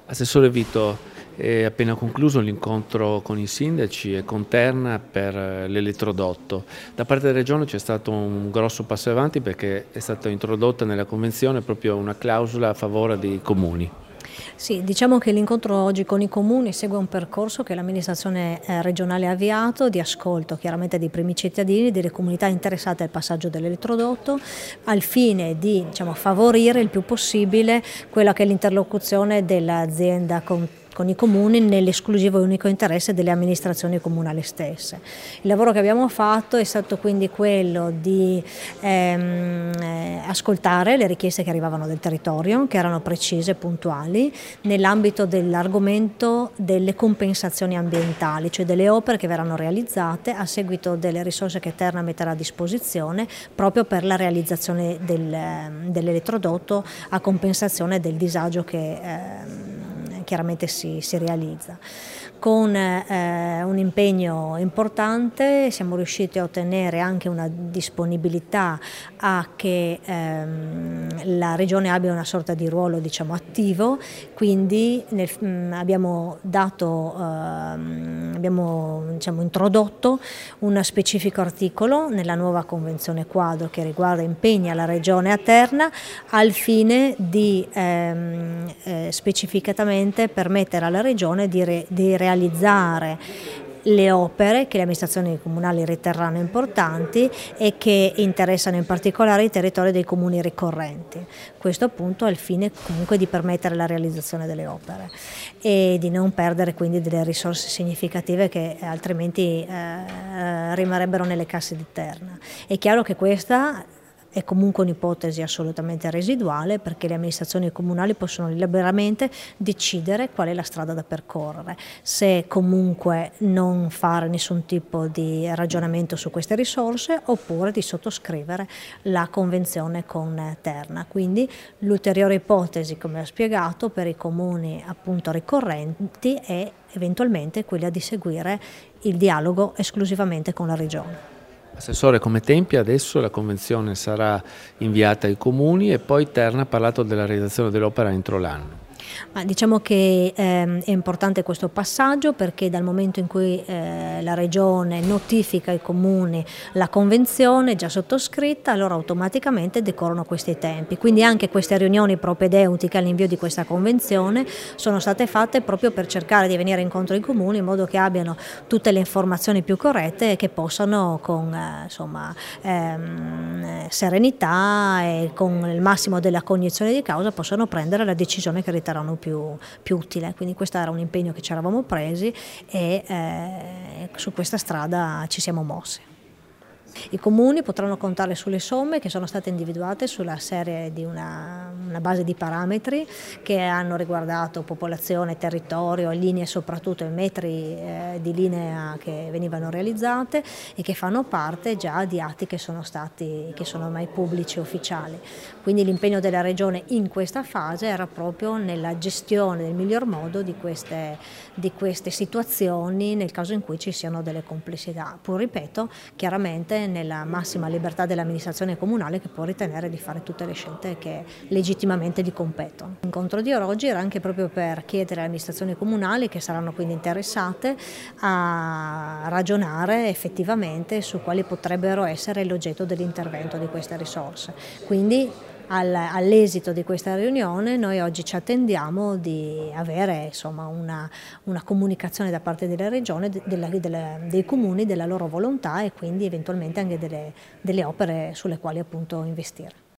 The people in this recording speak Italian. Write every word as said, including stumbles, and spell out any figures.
Assessore Vito, è appena concluso l'incontro con i sindaci e con Terna per l'elettrodotto. Da parte della Regione c'è stato un grosso passo avanti perché è stata introdotta nella Convenzione proprio una clausola a favore dei comuni. Sì, diciamo che l'incontro oggi con i comuni segue un percorso che l'amministrazione eh, regionale ha avviato di ascolto chiaramente dei primi cittadini, delle comunità interessate al passaggio dell'elettrodotto, al fine di diciamo, favorire il più possibile quella che è l'interlocuzione dell'azienda con con i comuni nell'esclusivo e unico interesse delle amministrazioni comunali stesse. Il lavoro che abbiamo fatto è stato quindi quello di ehm, eh, ascoltare le richieste che arrivavano dal territorio, che erano precise e puntuali, nell'ambito dell'argomento delle compensazioni ambientali, cioè delle opere che verranno realizzate a seguito delle risorse che Terna metterà a disposizione proprio per la realizzazione del, dell'elettrodotto a compensazione del disagio che eh, chiaramente si, si realizza. Con eh, un impegno importante siamo riusciti a ottenere anche una disponibilità a che ehm, la Regione abbia una sorta di ruolo diciamo, attivo, quindi nel, mh, abbiamo, dato, ehm, abbiamo diciamo, introdotto un specifico articolo nella nuova Convenzione quadro che riguarda impegna la Regione a Terna al fine di ehm, eh, specificatamente permettere alla Regione di, re, di realizzare realizzare le opere che le amministrazioni comunali riterranno importanti e che interessano in particolare i territori dei comuni ricorrenti. Questo appunto al fine comunque di permettere la realizzazione delle opere e di non perdere quindi delle risorse significative che altrimenti eh, rimarrebbero nelle casse di Terna. È chiaro che questa è comunque un'ipotesi assolutamente residuale perché le amministrazioni comunali possono liberamente decidere qual è la strada da percorrere, se comunque non fare nessun tipo di ragionamento su queste risorse oppure di sottoscrivere la convenzione con Terna. Quindi l'ulteriore ipotesi, come ho spiegato, per i comuni appunto ricorrenti è eventualmente quella di seguire il dialogo esclusivamente con la Regione. Assessore, come tempi adesso la convenzione sarà inviata ai comuni e poi Terna ha parlato della realizzazione dell'opera entro l'anno. Ma diciamo che ehm, è importante questo passaggio perché dal momento in cui eh, la Regione notifica ai comuni la convenzione già sottoscritta, allora automaticamente decorrono questi tempi. Quindi anche queste riunioni propedeutiche all'invio di questa convenzione sono state fatte proprio per cercare di venire incontro ai comuni in modo che abbiano tutte le informazioni più corrette e che possano con eh, insomma, ehm, serenità e con il massimo della cognizione di causa possano prendere la decisione che riterranno Più, più utile, quindi questo era un impegno che ci eravamo presi e eh, su questa strada ci siamo mossi. I comuni potranno contare sulle somme che sono state individuate sulla serie di una, una base di parametri che hanno riguardato popolazione, territorio, linee soprattutto i metri eh, di linea che venivano realizzate e che fanno parte già di atti che sono stati, che sono ormai pubblici e ufficiali. Quindi l'impegno della Regione in questa fase era proprio nella gestione nel miglior modo di queste, di queste situazioni nel caso in cui ci siano delle complessità. Pur ripeto, chiaramente nella massima libertà dell'amministrazione comunale che può ritenere di fare tutte le scelte che legittimamente gli competono. L'incontro di oggi era anche proprio per chiedere alle amministrazioni comunali che saranno quindi interessate a ragionare effettivamente su quali potrebbero essere l'oggetto dell'intervento di queste risorse. Quindi all'esito di questa riunione noi oggi ci attendiamo di avere insomma, una, una comunicazione da parte della Regione, della, della, dei comuni, della loro volontà e quindi eventualmente anche delle, delle opere sulle quali appunto investire.